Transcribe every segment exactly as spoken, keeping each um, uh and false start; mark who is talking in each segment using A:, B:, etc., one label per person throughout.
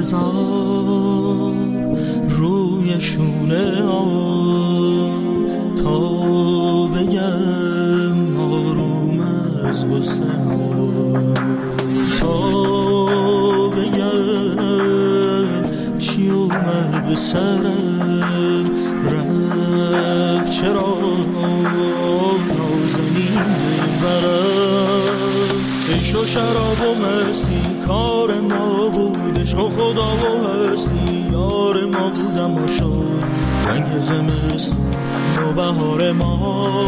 A: بذار روی شونه آن تا بگم آروم از غصه تا بگم چی اومد به سرم رفت چرا نازنین برم عشق و شراب و مستی کار ما بود عشق و خدا و هستی یار ما بودم و شد رنگ زمستون و بهار ما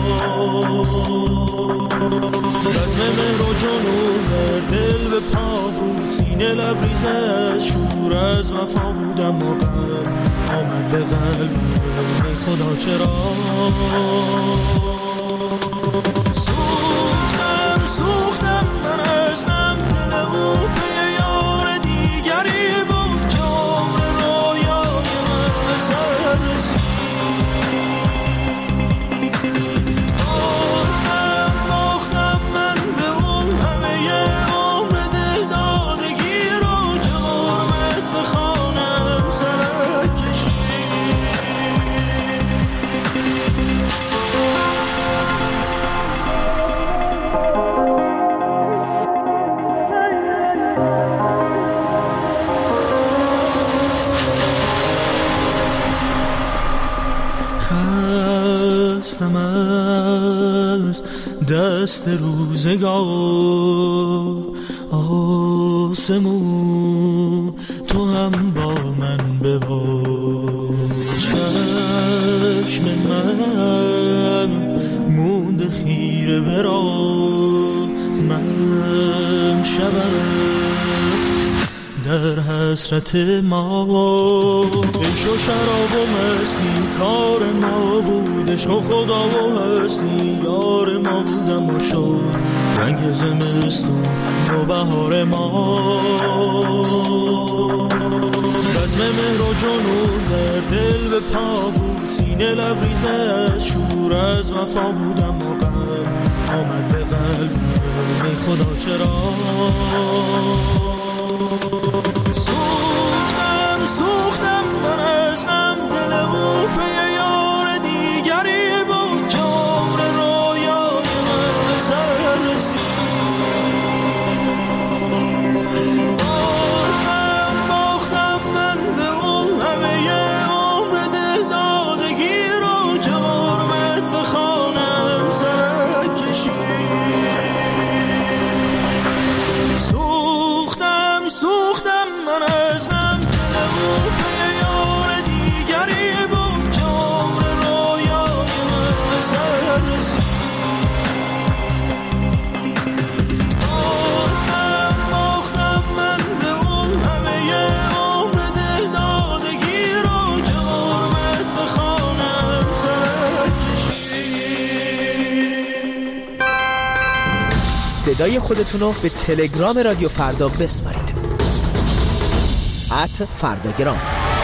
A: رزم مهر و جنون دل به پا بود سینه لبریزه از شور از وفا بودم و قلب آمد به قلب ای خدا چرا سوختم سوختم من از هم دل او به یار دیگری بود که عمر رویای من به سر رسید باختم باختم من به اون همه عمر دل دادگی رو که حرمت بخوانم سرک کشید خستم از دست روزگار آسمون تو هم با من ببار چشم من مونده خیره برا من شبم در حسرت ما عشق و شراب و مستی کار ما بود عشق و خدا و هستی یار ما بودم و شد رنگ زمستون و بهار ما رزم مهر و جنون در دل به پا بود سینه لبریزه از شور از وفا بودم و قلب آمد به قلب ای خدا چرا سوختم سوختم من از هم دل او به یار دیگری بود که عمر رویای من به سر رسید باختم باختم من به اون همه عمر دل دادگی رو که حرمت بخوانم سرک کشید سوختم سوختم من از هم دل او به یار دیگری بود که عمر رویای من به سر رسید باختم باختم من به اون همه عمر دل دادگی رو که حرمت بخوانم سرک کشید.
B: صدای خودتون رو به تلگرام رادیو فردا بسپارید ات فرداگرام.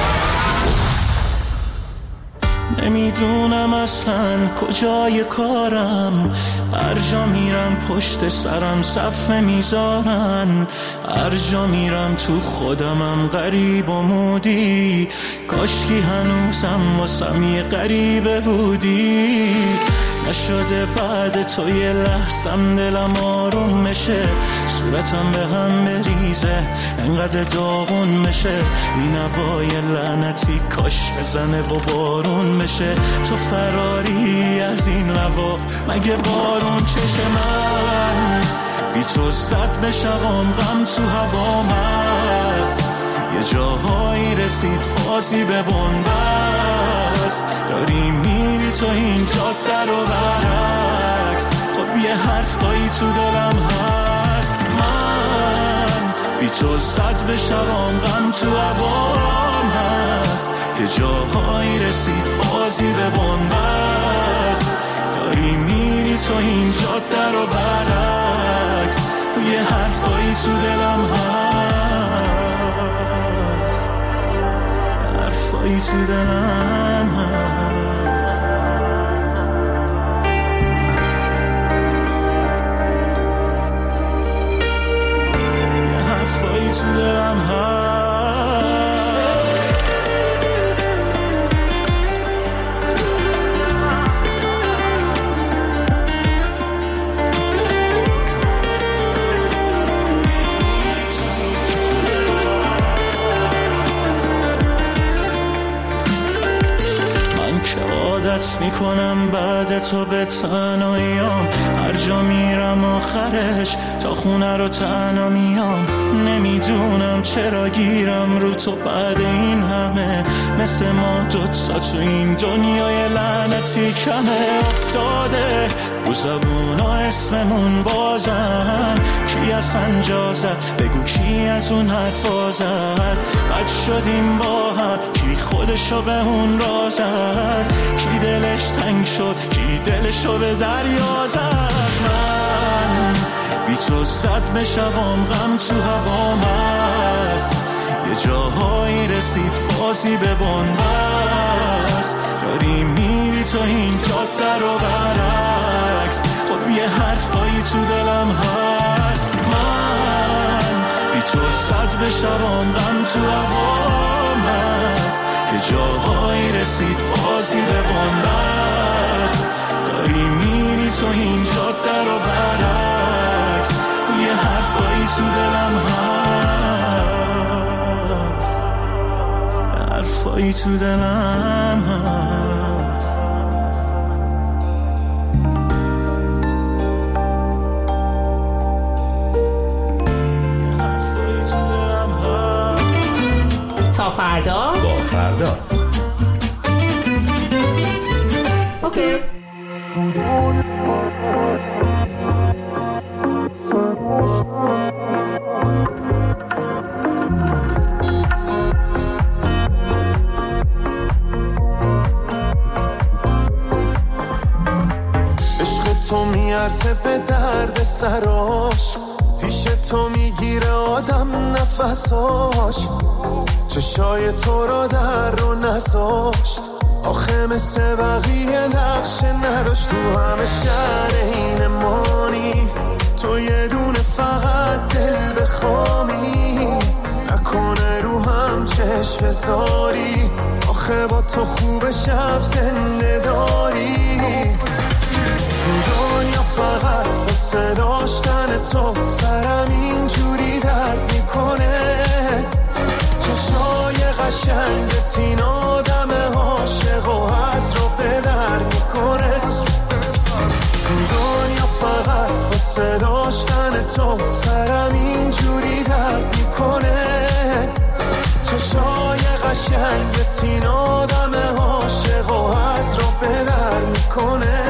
C: نمیدونم اصلا کجای کارم هر جا میرم پشت سرم صفه میذارن هر جا میرم تو خودمم غریب و مودی کاشکی هنوزم واسم یه غریبه بودی نشده بعد تو یه لحظم دلم آروم میشه صورتم به هم بریزه انقدر داغون میشه این هوای لعنتی کاش بزنه و بارون میشه تو فراری از این هوا مگه بارون چشه من بی تو زد بشم غم تو هوام هست یه جاهایی رسید بازی به بنبست داری میری تو این جاده رو برعکس خب یه حرفایی تو دلم هست من بی تو زد بشم غم تو هوام هست یه جاهایی رسید بازی به بنبست داری میری تو این جاده رو برعکس یه حرفایی تو دلم هست حرفایی تو دلم هست یه حرفایی تو دلم هست میکنم بعد تو به تنهاییام، هر جا میرم آخرش تا خونه رو تنها میام. نمیدونم چرا گیرم رو تو بعد این همه، مثل ما دوتا تو این دنیای لعنتی کمه. افتاده رو زبونا اسممون بازم، کی از انجا زد بگو کی از اون حرفا زد. بد شدیم با هم، کی خودشو به اون را زد، کی دلش تنگ شد کی دلشو به دریا زد. من بی تو زد به شبام غم تو هوام هست، یه جاهایی رسید بازی به بنبست. داری میری تو این جاده رو برعکس، خب یه حرفایی تو دلم هست. من بی تو زد به شبام غم تو هوام هست، یه جاهایی رسید بازی به بنبست. داری میری تو این جاده رو برعکس، یه حرفایی تو دلم هست، حرفایی تو دلم هست. یه حرفایی تو دلم هست.
D: تا فردا
E: با فردا.
D: اوکی.
F: تو میارزه به درد سراش، پیش تو میگیره آدم نفساش. چشای تو رو در رو نذاشت، آخه مثل بقیه نقشه نداشت. تو همه شهر این مانی، تو یه دونه فقط دل بخوامی. نکنه رو هم چشم بذاری، آخه با تو خوب شب زنده داری. تو دنیا فقط بسه داشتن تو، سرم اینجوری درد میکنه. چشای قشنگت این آدم عاشق و از رو به در میکنه. تو دنیا فقط بسه داشتن تو، سرم اینجوری درد میکنه. چشای قشنگت این آدم عاشق و از رو به در میکنه.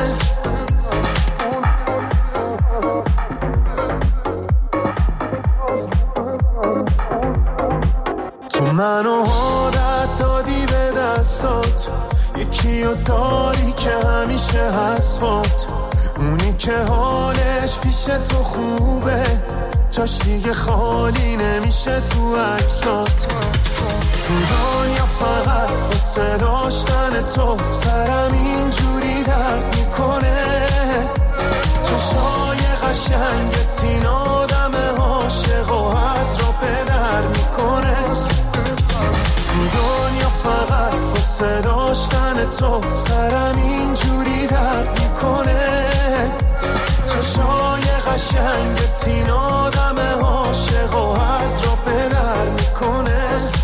F: منو عادت دادی به دستات، یکی رو داری که همیشه هست بات. اونی که حالش پیش تو خوبه، جاش دیگه خالی نمیشه تو عکسات. تو دنیا فقط بسه داشتن تو، سرم اینجوری درد میکنه. چشای قشنگت این آدم عاشق و از رو به در میکنه. تو دنیا فقط بسه داشتن تو، سرم اینجوری درد میکنه. چشای قشنگت این آدم عاشق و از رو به در میکنه.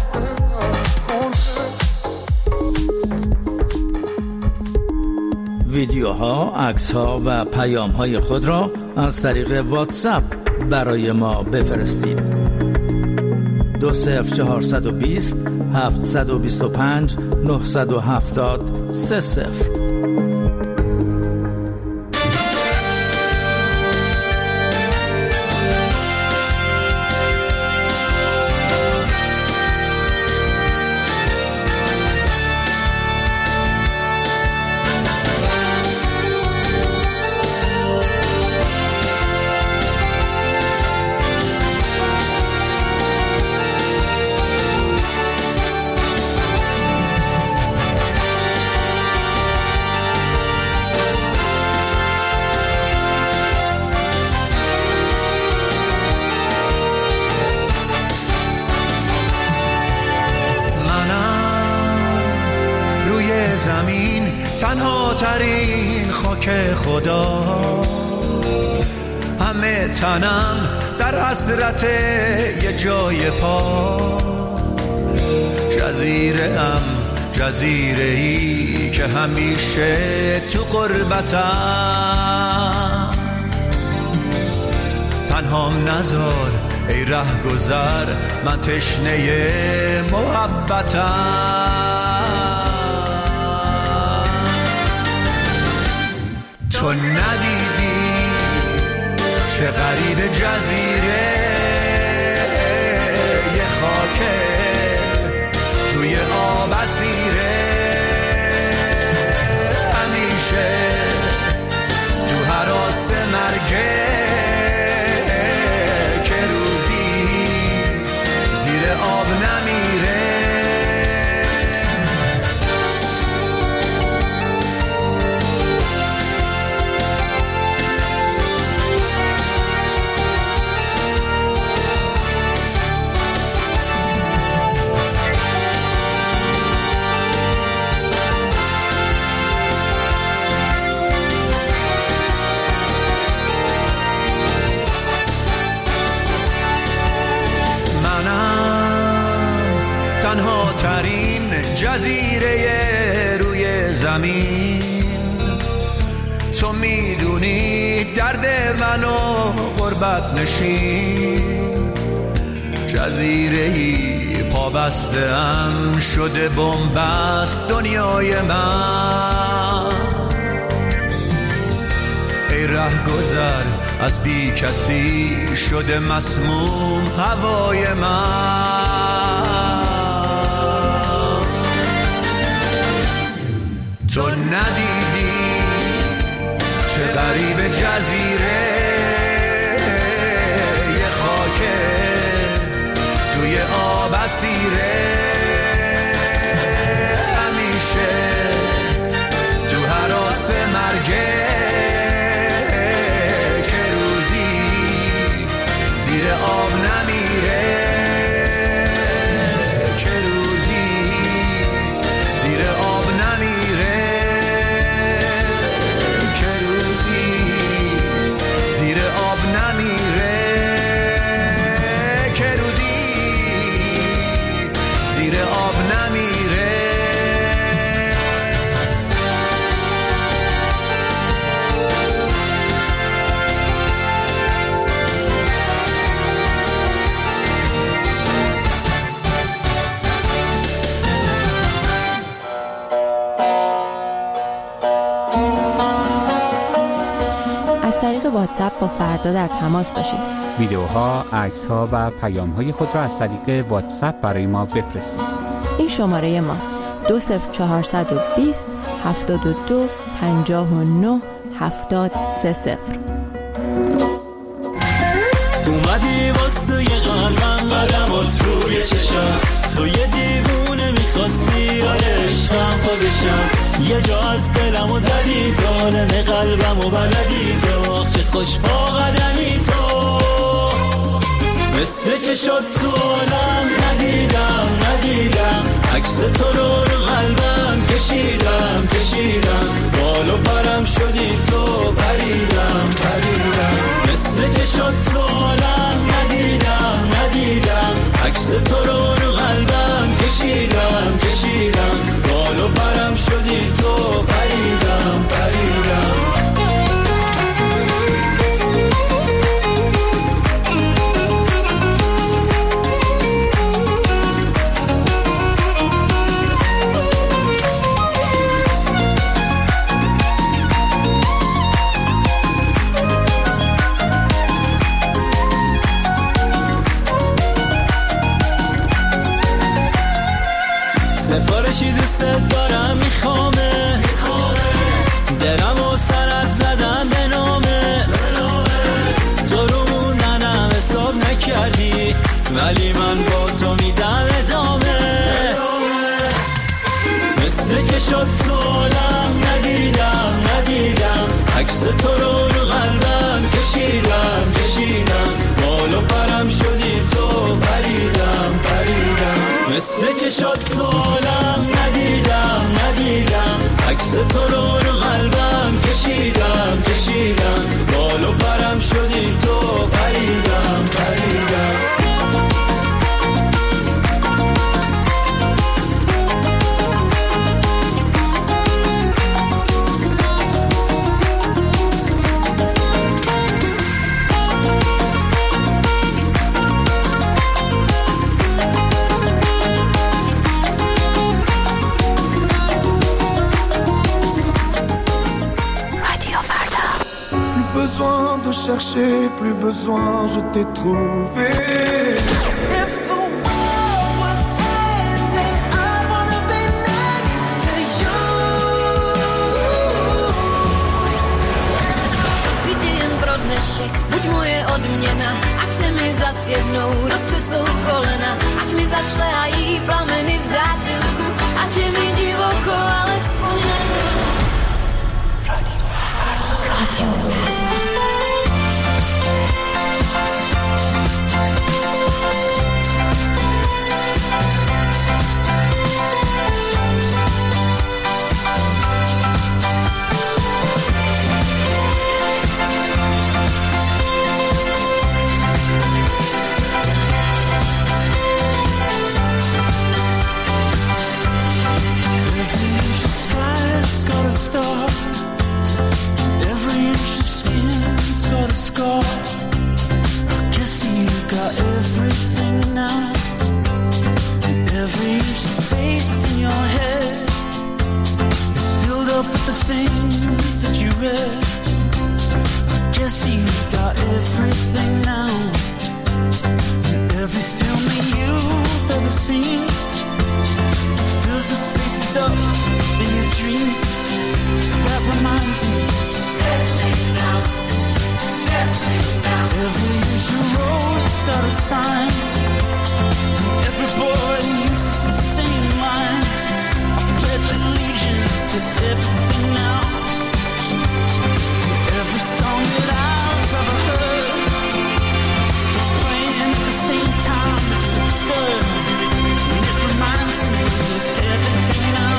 G: ویدیوها، عکس‌ها و پیام‌های خود را از طریق واتساپ برای ما بفرستید. دو صفر چهارصد و بیست هفتصد و بیست و پنج نهصد و هفتاد سه صفر.
H: زمین تنها ترین خاک خدا، همه تنم در حسرت یه جای پا. جزیره ام جزیره‌ای که همیشه تو غربتم، تنهام نذار ای ره گذر، من تشنه محبتم. تو ندیدی چه غریب جزیره، یه خاکه توی آب اسیره، همیشه تو هراس مرگه، که روزی زیر آب نمیره. تنها ترین جزیره روی زمین، تو میدونی درد منو غربت نشین، جزیره‌ای پا بسته‌ام شده بن‌بست دنیای من. ای ره گذر از بی کسی شده مسموم هوای من. تو ندیدی چه غریب جزیره، یه خاکه توی آب اسیره، همیشه تو هراس مرگه، که روزی زیر آب نمیره، که روزی زیر آب نمیره، که روزی زیر آب نمیره، که روزی زیر آب نمیره.
E: از طریق واتساپ با فردا در تماس باشید.
I: ویدیوها، عکس‌ها و پیام‌های خود را از طریق واتساپ برای ما بفرستید.
E: این شماره ماست: دو صفر چهارصد و بیست هفتاد و دو پنجاه و نه هفتاد سه صفر.
A: اومدی واسه یه قلبم قدمات روی چشم، تو یه دیوونه میخواستی آره عشقم خودشم، یه جا از دلمو زدی تو عالم قلبمو بلدی تو، آخ چه خوش پا قدمی تو، مثل که شد تو عالم ندیدم ندیدم، عکس تو رو رو قلبم کشیدم کشیدم، بال و پرم شدی تو پریدم پریدم، مثل که شد تو عالم ندیدم ندیدم، عکس تو رو رو قلبم کشیدم کشیدم، بال و پرم شدی تو پریدم پریدم. سفارشی دوست دارم میخوامه، درم و سرت زدم به نامه، تو رو موندنم حساب نکردی، ولی من با تو میدم ادامه، مثل که شد تو عالم ندیدم ندیدم، عکس تو رو رو قلبم کشیدم کشیدم، بال و پرم شدی تو پریدم پریدم، مثل که شد تو عالم ندیدم ندیدم، عکس تو رو رو قلبم کشیدم کشیدم، بال و پرم شدی تو پریدم پریدم.
F: cherché, plus besoin, je t'ai trouvé. If the world was ending, I wanna be next to you.
J: Cítim pro dnešek, buď moje odměna, ať se mi zas jednou roztřesou kolena, ať mi zašlehají plameny v zátylku, ať je mi divoko, alespoň nevím. Radio Radio
C: Every inch of skin's got a scar. I guess you got everything now. Every inch of space in your head is filled up with the things that you read. I guess you got everything now. Every film that you've ever seen fills the spaces up in your dreams. That reminds me, everything now, everything now. Every usual road's got a sign. Every boy uses the same line. I pledge allegiance to everything now. Every song that I've ever heard is playing at the same time. It's absurd, and it reminds me of everything now.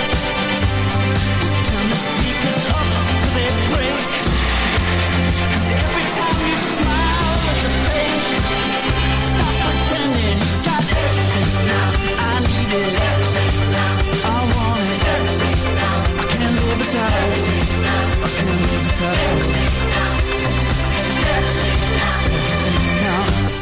C: Turn the speakers up till they break, 'cause every time you smile it's a fake. Stop pretending you got everything now. I need it, everything now. I want it, everything now. I can't live without it, I can't live without it. Everything now, everything now, everything now.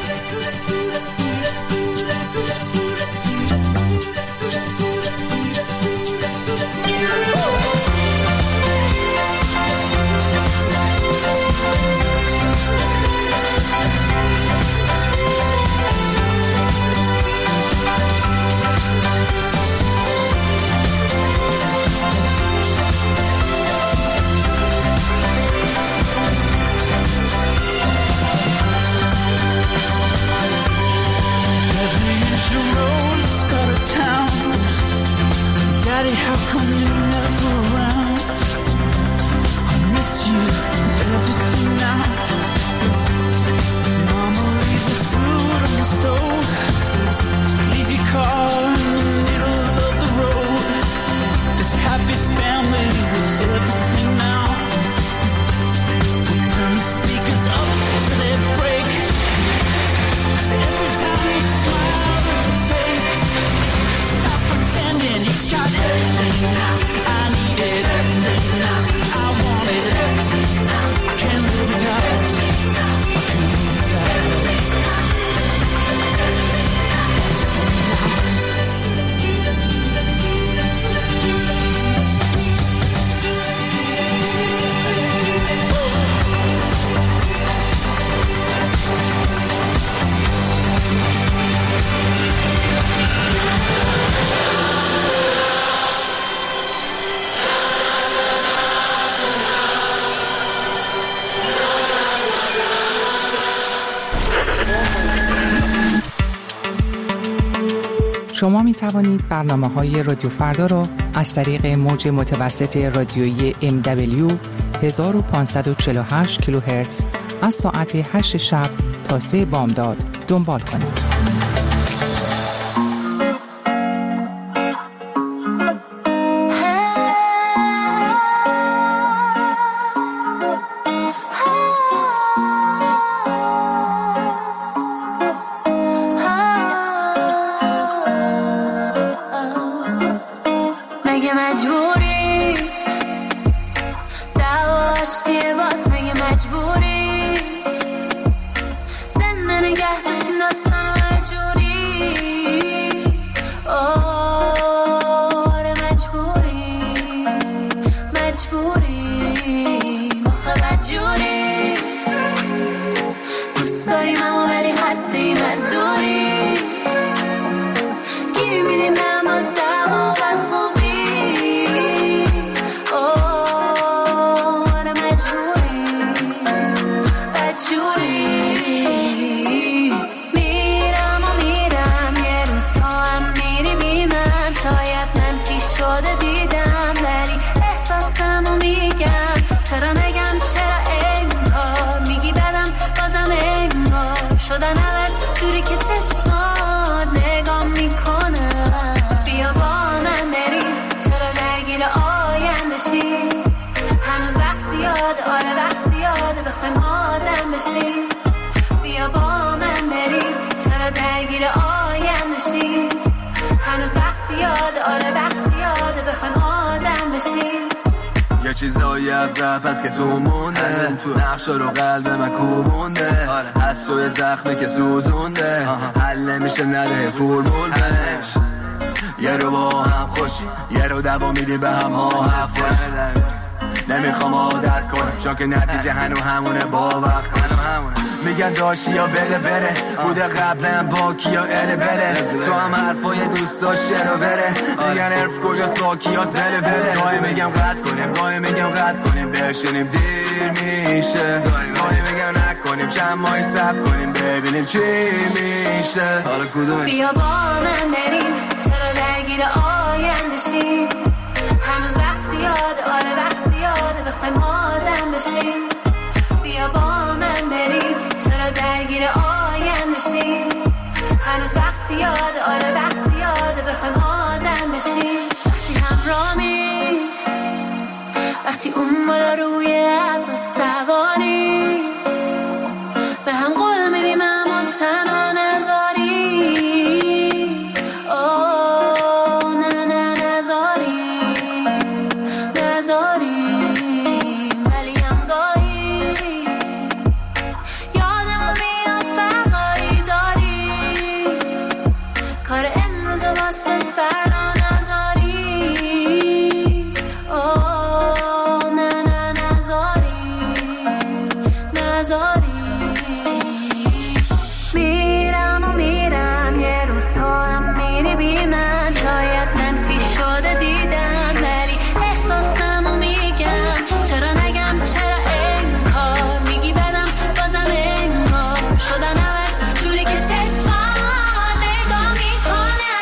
C: Daddy, how come you're never around? I miss you and everything now. Mama, leave the food on the stove. Leave your car in the middle of the road. This happy family with everything now. We'll turn the speakers up till they break, 'cause every time you smile it's a fake. Stop pretending you got everything now. I need it, everything now. I want it, everything now. I can't live without it, I can't live without it.
K: شما می توانید برنامه‌های رادیو فردا را از طریق موج متوسط رادیویی ام دبلیو هزار و پانصد و چهل و هشت کیلوهرتز از ساعت هشت شب تا سه بامداد دنبال کنید.
J: مگه مجبوری دعواشتیه باز، مگه مجبوری زنده نگه داشتیم داستان هر جوری. جوری میرم و میرم یه روز تو هم میری بی من شاید منفی شده دیدم ولی احساسمو میگم چرا نگم چرا انگار میگی بدم بازم انگار شدن عوض جوری که چشمات نگام میکنه بیا با من بریم چرا درگیر آینده شی هنوز وقت زیاده آره وقت زیاده بخوایم آدم بشیم بیا با من بریم چرا درگیر آینده شی هنوز وقت زیاده آره وقت زیاده بخوایم آدم بشیم
L: یه چیزایی از قبل هست که تو مونده نقشا رو قلب من کوبونده از شوی زخمی که سوزونده حل نمیشه نره فرمول بهش یه رو با هم خوشی یه رو دوا میدی به هم ها حفش نمیخوام عادت کنم چون که نتیجه هنو همونه باور کنم میگن داشتی یا بده بره بوده قبلا با کیا اره بره تو هم حرفای دوستا شرو بره میگن عرف کجاست با کیاست بره بره گاهی میگم قطع کنیم گاهی میگم قطع کنیم بشینیم دیر میشه گاهی میگم نکنیم چند ماهی صبر کنیم ببینیم چی میشه حالا کدومش
J: بیا با من بریم چرا درگیر آینده شیم هنوز وقت زیاده آره وقت زیاده بخوایم آدم بشیم بیا با من بریم چرا درگیر آینده شیم هنوز وقت زیاده آره وقت زیاده بخوایم آدم بشیم وقتی همرامی وقتی اون بالا روی ابر سواری به هم قول میدیم اما تنها نذاری آه نه نه نذاری نذاری ولی هم گاهی یادمون میاد فرقایی داری کار امروز واسه فردا نذاری آه نه نه نذاری نذاری میرم و میرم یه روز تو هم میری بی من شاید منفی شده دیدم ولی احساسمو میگم چرا نگم چرا انکار میگی بدم بازم انگار شدن عوض جوری که چشمات نگاه میکنه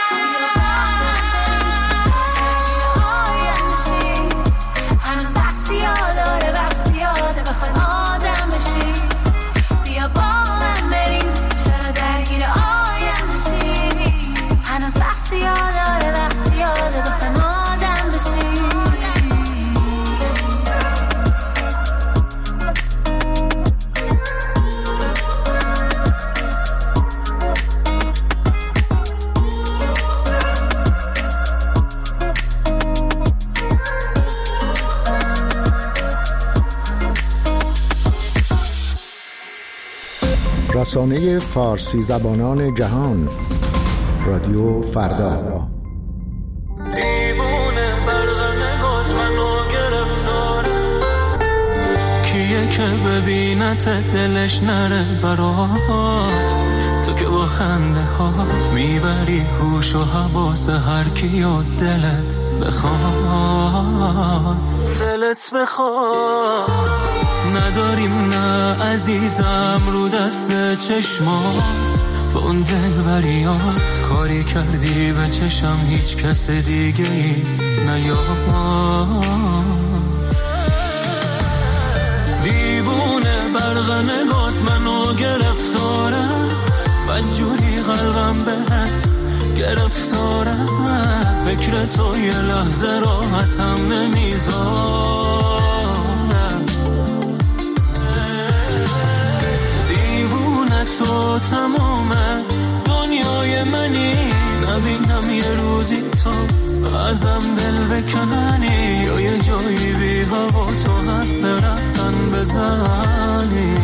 J: آینده شی هنوز وقت زیاده آره وقت زیاده بخوایم آدم بشی بیا با من بریم چرا درگیر آینده شی هنوز وقت زیاده آره وقت زیاده بخوایم آدم بشی
M: رسانه فارسی زبانان جهان رادیو فردا
C: دیوونه برق نگات منو گرفتاره کیه که ببینت دلش نره برات تو که با خنده ها میبری هوش و حواس هر کی و دلت بخواد دلت بخواد نداریم نه عزیزم رو دست چشمات با اون دل بریات کاری کردی به چشم هیچ کس دیگه ای نیاد دیوونه برق نگات منو گرفتاره بدجوری قلبم بهت گرفتاره فکر تو یه لحظه راحتم نمیذاره دیوونه تو تمامه دنیای منی نبینم یه روزی تو ازم دل بکنی یا یه جایی بی هوا تو حرف رفتن بزنی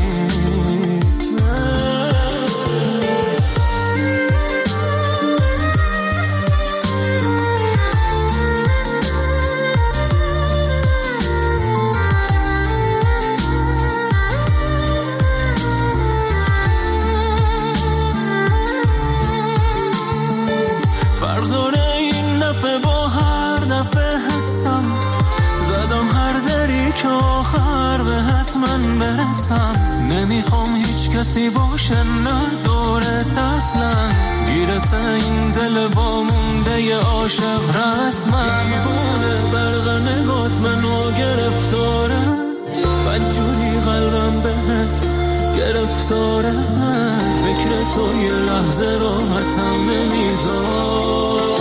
C: که آخر به حتما برسم. نمیخوام هیچ کسی باشه نه دورت اصلا. گیرت این دل با مونده ی عاشق رسما. دیوانه برق نگات منو گرفتاره. بدجوری قلبم بهت گرفتاره. فکر تو یه لحظه راحتم نمیذاره.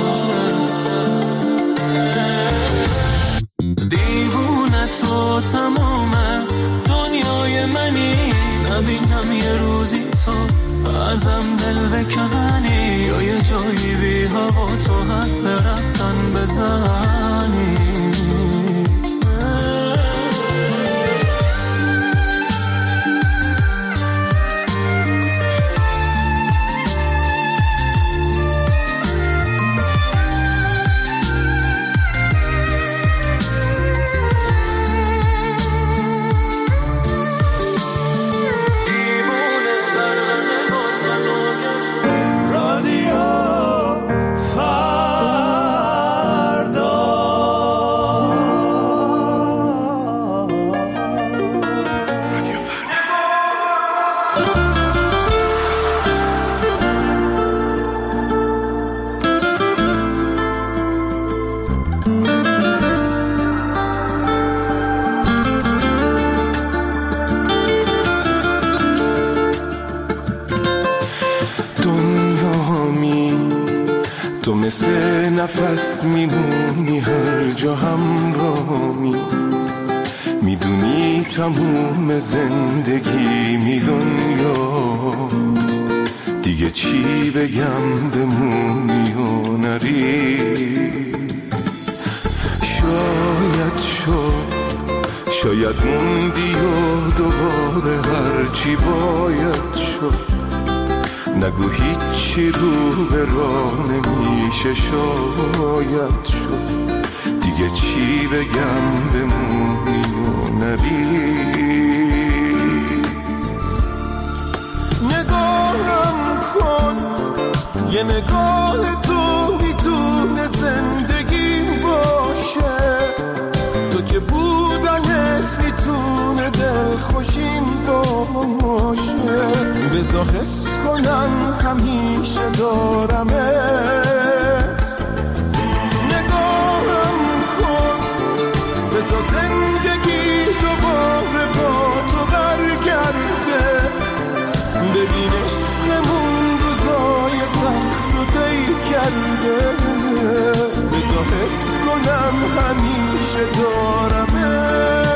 C: دیوونه تو تمامه دنیای منی. نبینم یه روزی تو ازم دل بکنی. یا یه جایی بی هوا تو حد رفتن بزنی.
F: مثل نفس میمونی هر جا همراهمی. میدونی تموم زندگی می دنیا. دیگه چی بگم بمونی و نری. شاید شد شاید موندی و دوباره هرچی باید شد. نگو هیچی رو به راه نمیشه. شاید شد دیگه چی بگم بمونی و نری. نگاهم کن یه نگاه تو میتونه زندگی باشه. تو که بودنت میتونه دل خوشین باشه. بذار حس کنم همیشه دارمت. نگاهم کن بذار زندگی دوباره با تو برگرده. ببین عشقمون روزای سخت و طی کرده. بذار حس کنم همیشه دارمت.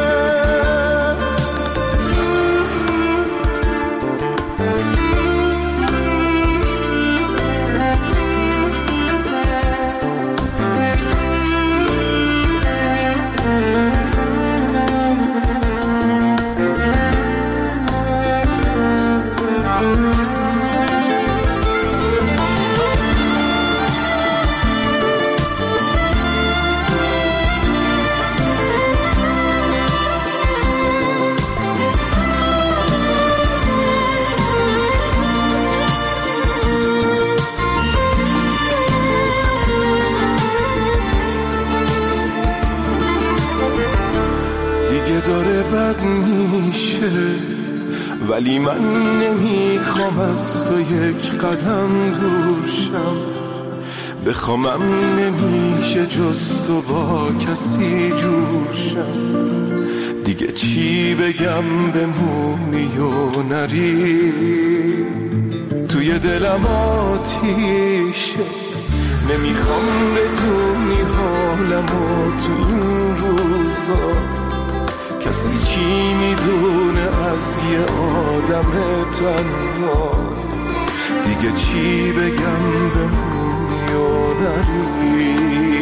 F: داره بد میشه ولی من نمیخوام از تو یک قدم دور شم. بخوامم نمیشه جز تو با کسی جور شم. دیگه چی بگم بمونی و نری. توی دلم آتیشه نمیخوام بدونی حالمو تو این روزا. کسی چی میدونه از یه آدم تنها. دیگه چی بگم بمونی و نری.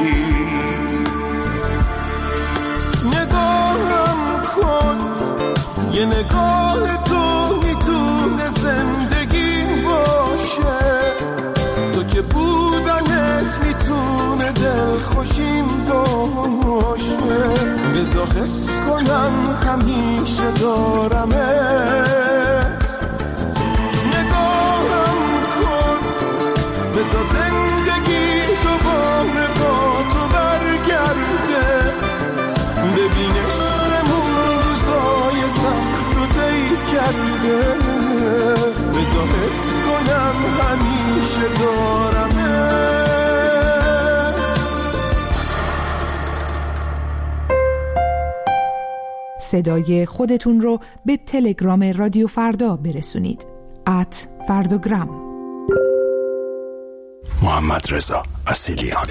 F: نگاهم کن یه نگاه تو میتونه زندگی باشه. تو که بودنت میتونه دل خوشین باشه. بذار حس کنم همیشه دارمت. نگاهم کن بذار زندگی دوباره با تو برگرده. ببین عشقمون روزای بذار حس کنم همیشه دارمه.
N: صدای خودتون رو به تلگرام رادیو فردا برسونید. ات فرداگرام.
O: محمد رضا اصیلیان.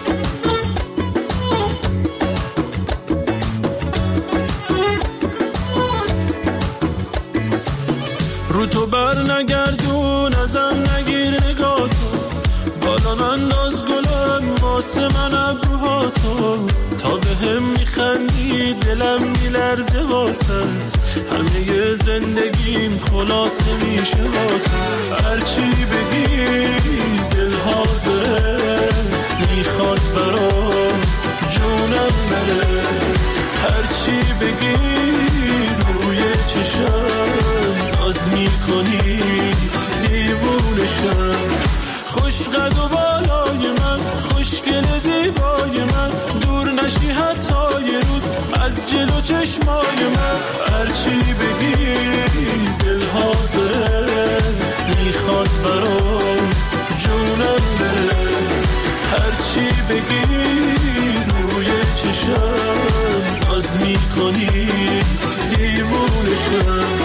A: رو تو بر نگردون ازم نگیر نگاه تو، بالا انداز گلم واسه من ابروهاتو، تا به هم میخندی دلم میلرزه واسط، همه زندگیم خلاصه میشه با تو. هرچی بگی دل حاضره، میخواد برام جونم بره، هرچی بگی روی چشم ناز میکنی دیوونشم. خوش قد و بالای من، خوشگل زیبای من، دور نشی حتی یه روز از جلو چشمای من. هرچی بگی دل حاضره، میخواد برام جونم بره، هرچی بگی روی چشم ناز میکنی دیوونشم.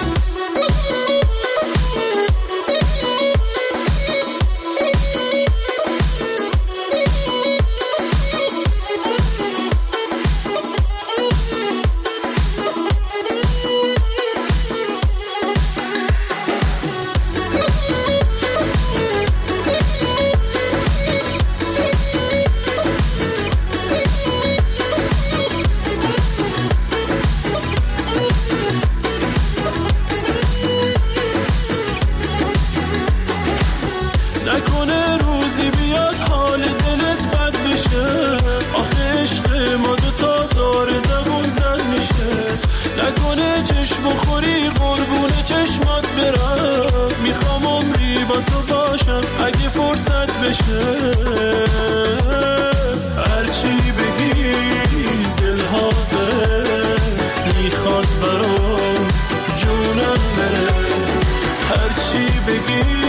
A: نکنه روزی بیاد حال دلت بد بشه، آخه عشق ما دوتا داره زبون زد میشه. نکنه چشم بخوری قربون چشمات برم، میخوام عمری با تو باشم اگه فرصت بشه. هرچی بگی دل حاضره، میخواد برام جونم بره، هرچی بگی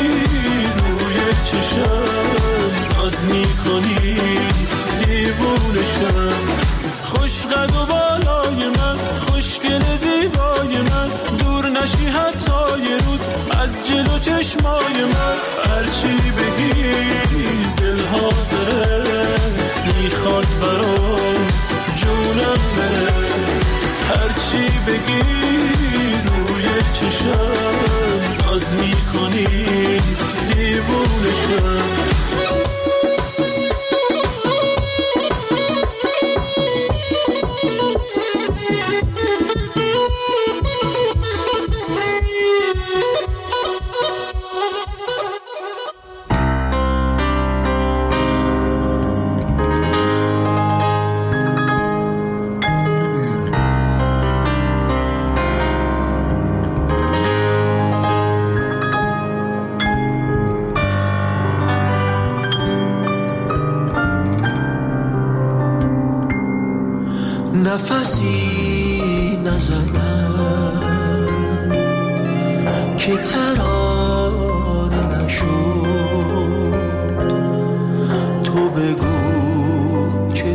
A: چشم ناز میکنی دیوونشم. خوش قد و بالای من، خوشگل زیبای من، دور نشی حتی یه روز از جلو چشمای من. هرچی بگی دل حاضره، میخواد برام جونم بره، هرچی بگی روی چشم ناز میکنی دیوونشم.
F: نفسی نزدم که ترانه نشد، تو بگو چه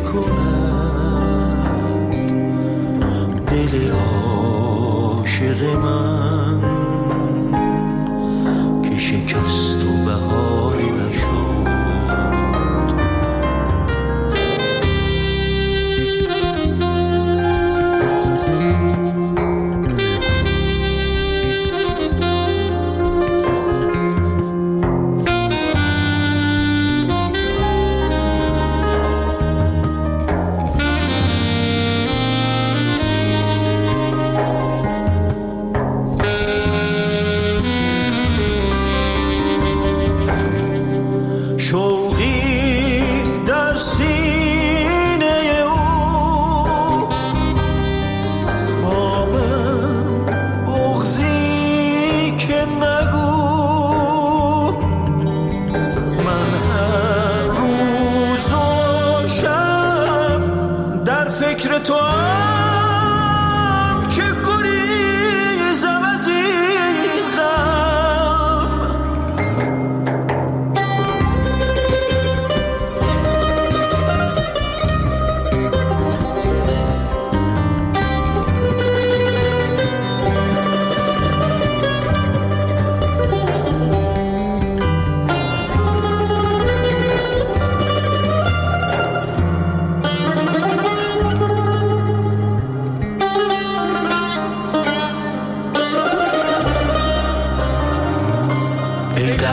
F: کند دل عاشق من که شکست و بهاری نشد.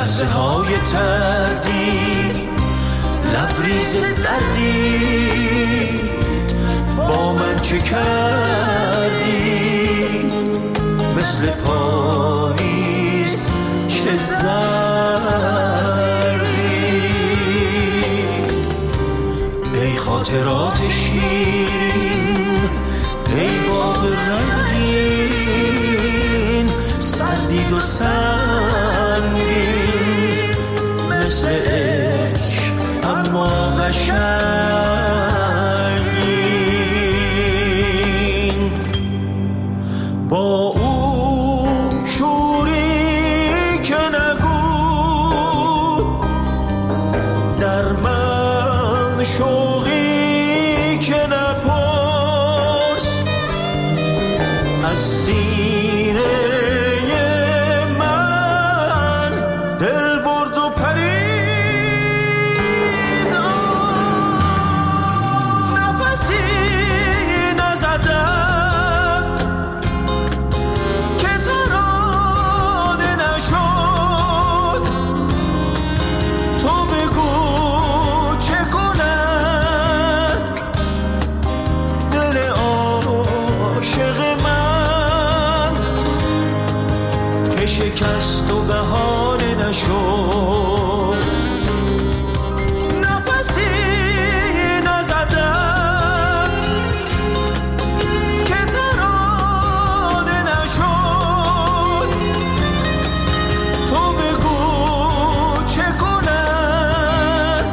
A: لحظه های تردید لبریز دردید با من چه کردید مثل پاییز که زردید ای خاطرات شیرین ای باغ رنگین سردید و سنگین مثل عشق اما قشنگین با او شوری که نگو در من شوقی که نپرس از سینه من دل برد و پرید نفسی نزدم که ترانه نشد تو بگو چه کند دل عاشق من که شکست و بهانه نشد نفسی نزدم که ترانه نشد تو بگو چه کند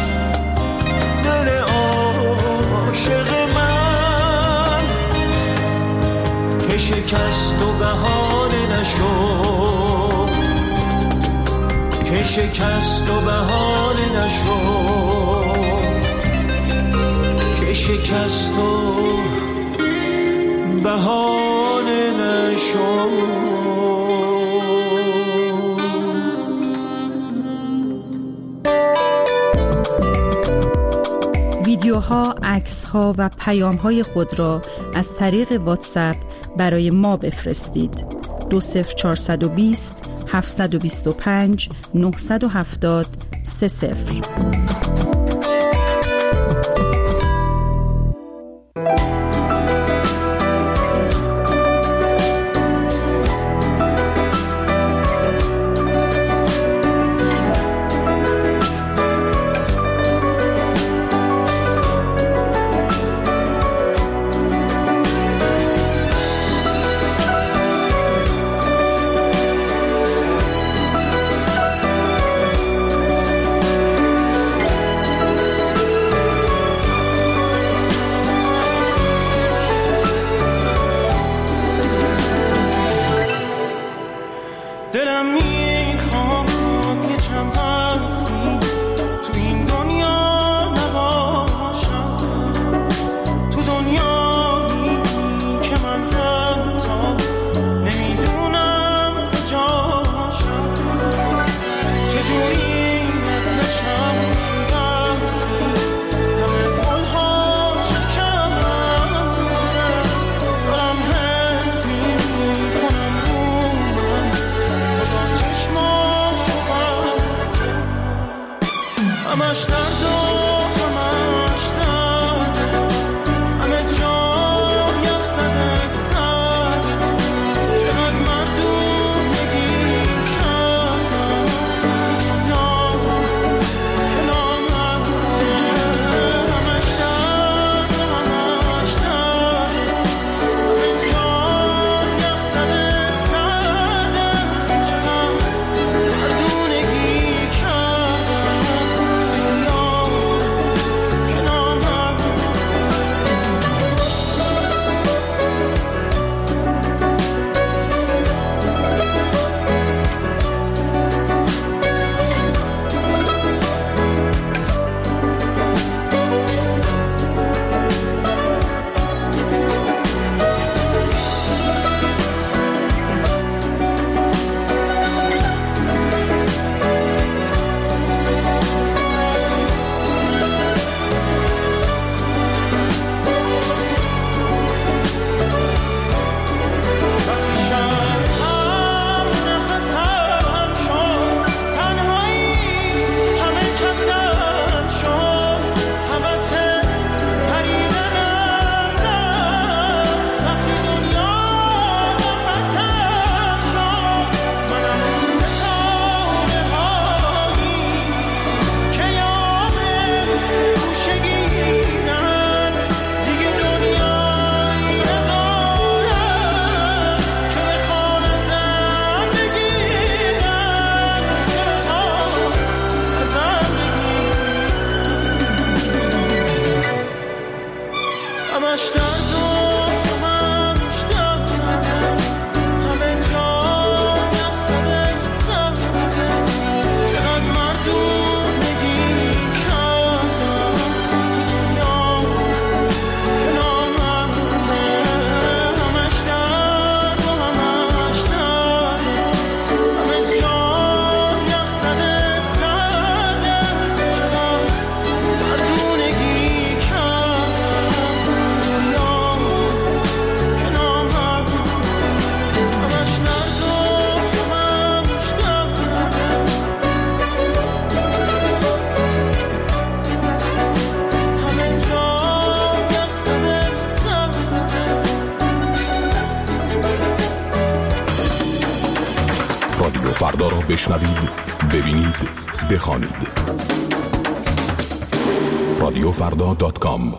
A: دل عاشق من که شکست و بهانه نشد که شکست و بهانه نشد که شکست و بهانه نشد
E: ویدیوها، عکس‌ها و پیام‌های خود را از طریق واتساپ برای ما بفرستید. دو صفر چهارصد و بیست هفتصد و بیست و پنج نهصد و هفتاد سه صفر.
A: دنیا
O: رادیو فردا را بشنوید، ببینید، بخوانید. رادیو فردا دات کام.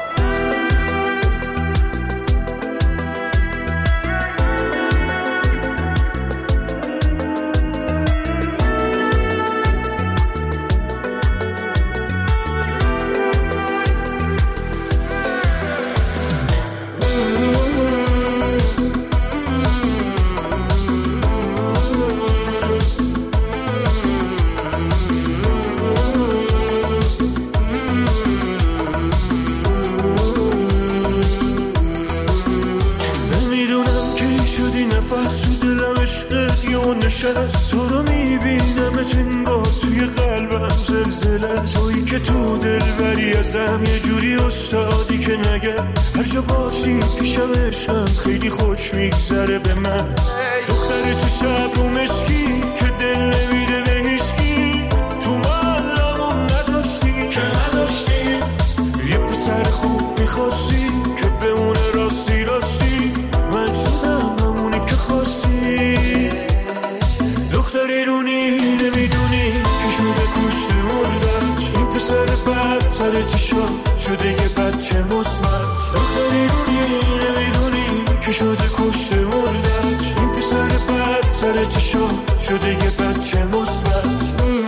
F: تو رو میبینم انگار توی قلبم زلزله، تویی که تو دل بری ازم یه جوری استادی که نگم هر جا باشی پیشم عشقم خیلی خوش میگذره به من. دختر تو شب رو مشکی که دل نمیده به هیچکی، تو محلمون نداشتی که نداشتی یه پسر خوب میخواستی که بمونه راستی راستی، من شدم همونی که خواستی. دختری رونی نمیدونی که شده کشته مردت، این پسر بد سر چشا شده یه بچه مصمت. دختری رونی نمیدونی که شده کشته مردت، این پسر بد سر چشا شده یه بچه مصمت.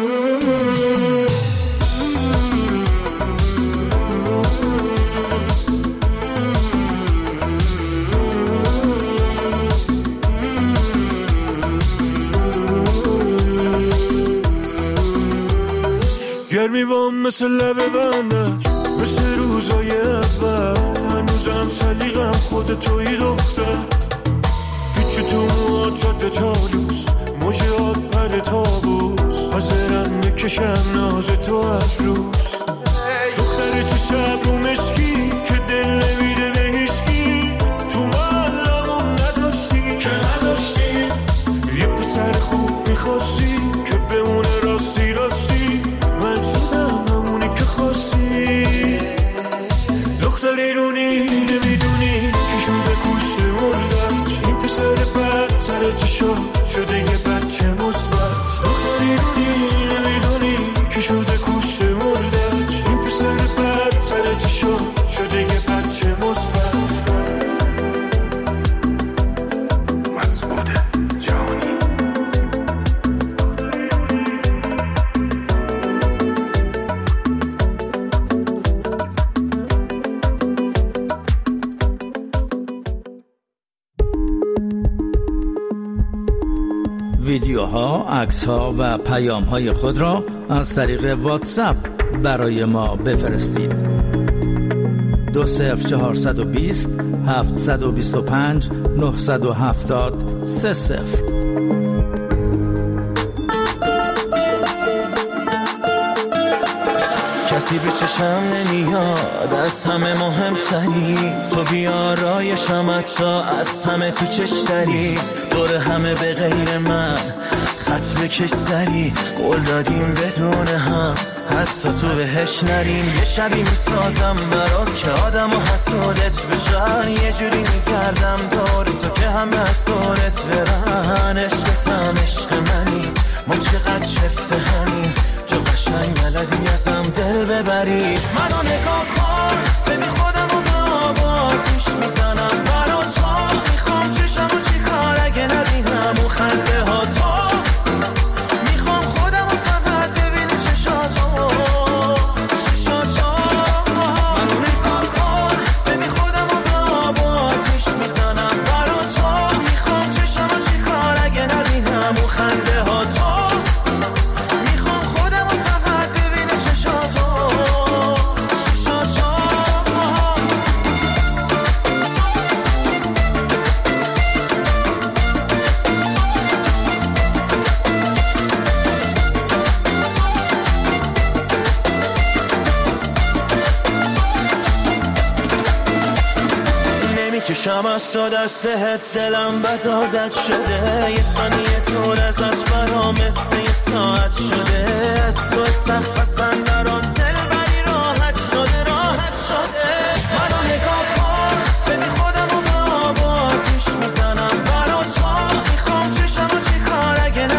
F: گرمی بام مثل لبه بندش مثل روزای اول، هنوزم سلیقم خود توی دختر. پیچ تو مواد جاده تالوس موجه آب پر تابوس، حاضرم بکشم ناز تو از روز. دختر تو شب رو مشکی که دل نمیده به هیچکی، تو محلمون نداشتی که نداشتی یه پسر خوب میخواستی که بمونه راستی راستی، من شدم همونی که خواستی. دختری رونی نمیدونی که شده کشته مردت، این پسر بد سر چشا شده یه بچه مصمت. دختری رونی نمیدونی که شده کشته مردت، این پسر بد سر چشا شده یه بچه مصمت.
G: ویدیوها، عکس‌ها و پیام‌های خود را از طریق واتساپ برای ما بفرستید. دو صفر چهارصد و بیست هفتصد و بیست و پنج نهصد و هفتاد سه صفر.
C: کسی به چشم نمیاد از همه مهمتری، تو بیارایشم حتی از همه تو چشتری. دور همه به غیر من خط بکش سری، قول دادیم بدون هم حتی تو بهش نریم. یه شبی میسازم برات که آدم و حسودت بشن، یه جوری میکردم دور تو که همه از دورت برن. عشقتم عشق منی، ما چقدر شفته همین، تو قشنگ بلدی ازم دل ببری. منو نگاه کن ببین خودم رو به آب آتیش میزنم برا تو، میخوام چشم و چی کار اگه نبینم اون خنده ها تو، میخوام خودم رو فقط ببینی چشاتو چشاتو. منو نگاه کن ببین خودم رو به آب آتیش میزنم برا تو، میخوام چشم و چی کار اگه نبینم اون خنده ها تو، کشم از تو دست بهت دلم بد عادت شده، یه ثانیه دور ازت برام مثل یه ساعت شده. از تو سخت پسند دران دل بری راحت شده راحت شده. منو نگاه کن ببین خودم رو به آب آتیش میزنم برا تو، میخوام چشم و چی کار اگه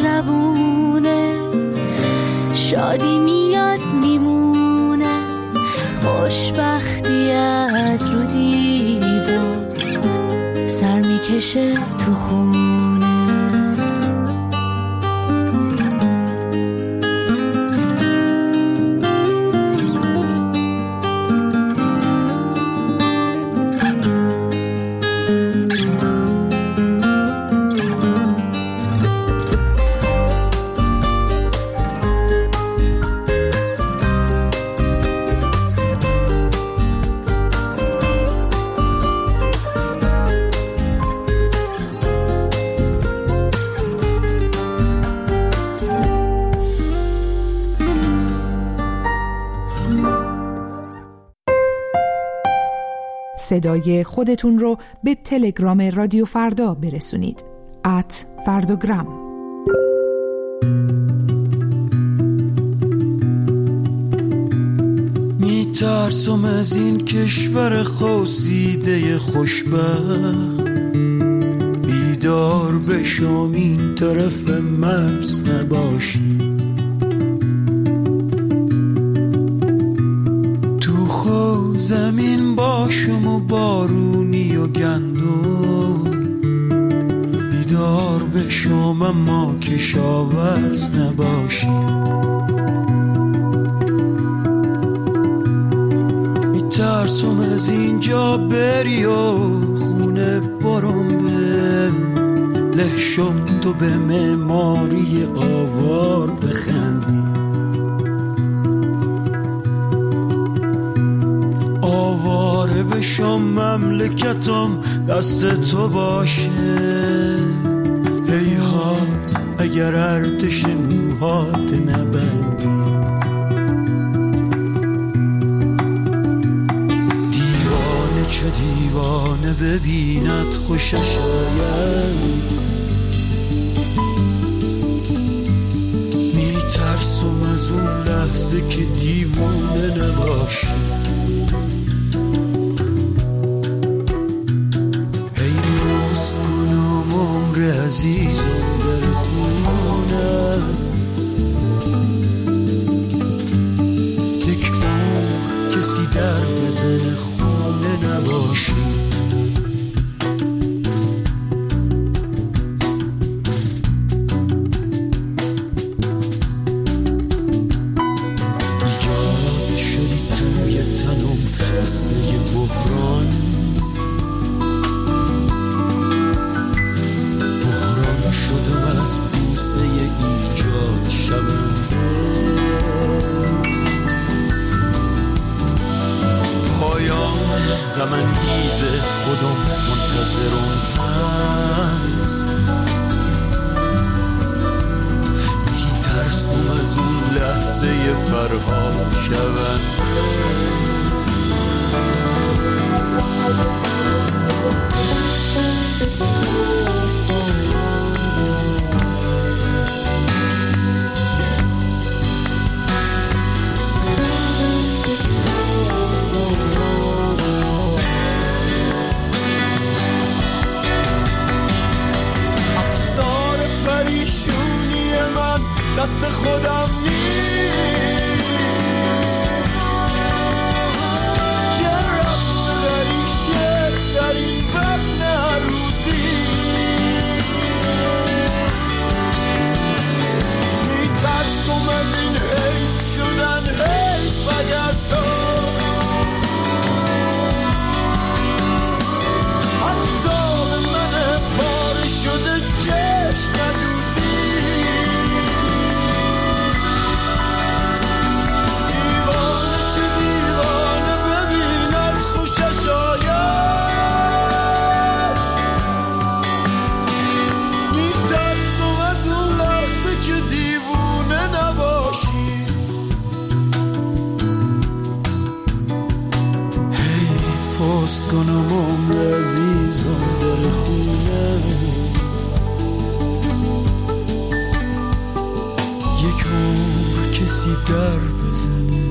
J: مهربونه، شادی میاد میمونه، خوشبختی از رو دیوار سر میکشه تو خونه.
N: صدای خودتون رو به تلگرام رادیو فردا برسونید. ات فرداگرام.
A: میترسم از این کشور خواسیده خوشبخت، بیدار بشم این طرف مرز نباشی، تو خو زمین باشم و بارونی و گندم، بیدار بشم اما کشاورز نباشی. میترسم از اینجا بری و خونه برم به لحشم، تو به معماری آوار بخندی، آواره بشم مملکتم دست تو باشه. هی ها اگر ارتش موهات نبندی، دیوانه چه دیوانه ببیند خوشش آید، میترسم از اون لحظه که دیوانه نباشی. عزیزم در خونه، یک عمر کسی در بزن خونه نباشی. ایجاد شدی توی تنم مثل یه بحران، شدم از بوسه ایجاد شونده، پایان غم انگیز خودم منتظرم هست، میترسم از اون لحظه فرهاد شونده. دست خودم نیست، چه رفت در این شعر در این وزن هر روزی، میترسم از این حیف شدن حیف اگر تو حتی به من پاره شده چشم ندوزی. کنم عمر عزیزم در خونه، یک عمر کسی در بزنه